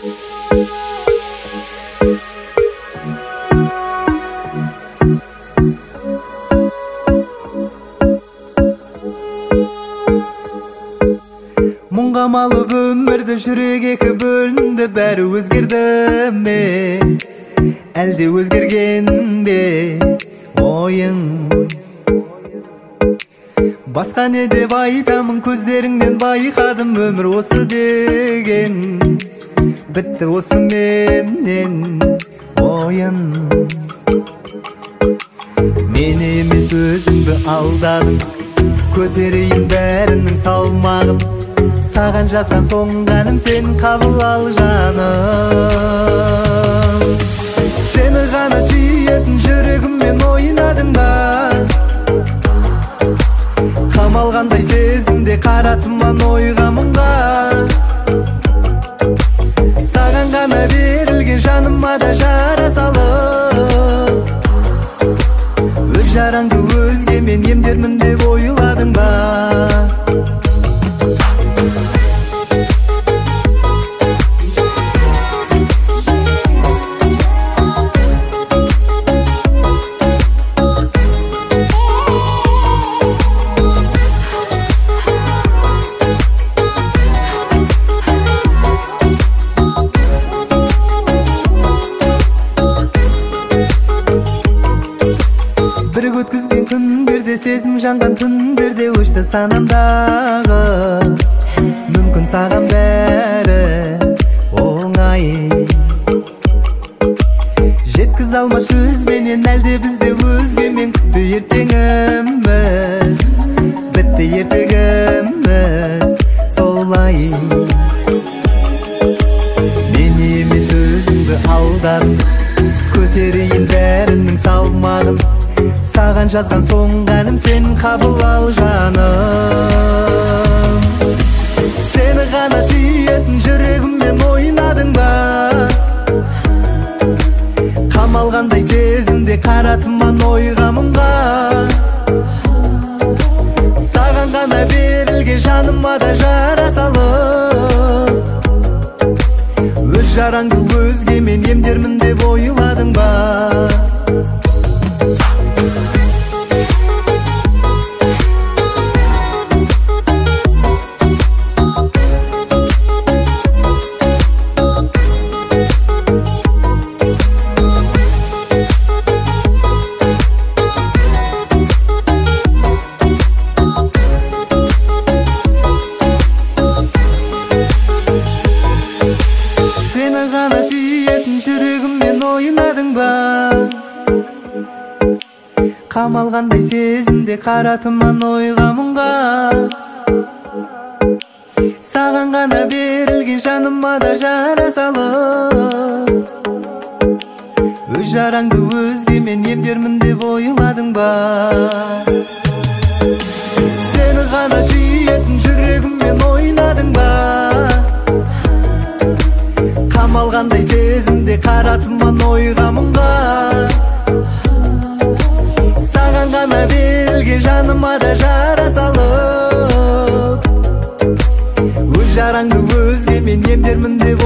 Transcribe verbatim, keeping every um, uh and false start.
Мұңға малып өмірді жүрек екі бөлінді, бәрі өзгерді ме, әлде өзгерген бе ойың? Басқа не деп айтамын, көздеріңнен байқадым, өмір осы деген бітті осыменен ойын. Мен емес өзіңді алдадым, көтерейін бәрінің салмағын. Саған жазған соңғаным сен қабыл ал жаным. Сені ғана сүйетін жүрегіммен ойнадың ба? Қамалғандай сезімде қаратыман ойға мұңға. Саған ғана берілген жаныма да жара салып, өз жараңды өзгемен емдермін деп ойладың ба? Бірге өткізген күндерде, сезім жанған түндерде өшті санамдағы. Мүмкін саған бәрі оңай, жеткіз алма сөзбенен, әлде бізде өзгемен күтті ертеңіміз, бітті ертегіміз солай. Мен емес өзіңді алдадым, көтерейін бәрінің салмағын. Саған жазған соңғаным сен қабыл ал жаным. Сені ғана сүйетін жүрегіммен ойнадың ба? Қамалғандай сезімде қаратыман ойға мұңға. Саған ғана берілген жаныма да жара салып, өз жараңды өзгемен емдермін деп ойладың ба? Сені ғана сүйетін жүрегіммен ойнадың ба? Қамалғандай сезімде қаратыман ойға мұңға. Саған ғана берілген жаныма да жара салып, өз жараңды өзгемен емдермін деп ойладың ба? Сені ғана сүйетін жүрегіммен ойнадың ба? Қамалғандай сезімде қаратыман ойға мұңға. Саған ғана берілген жаныма да жара салып, өз жараңды өзгемен емдермін деп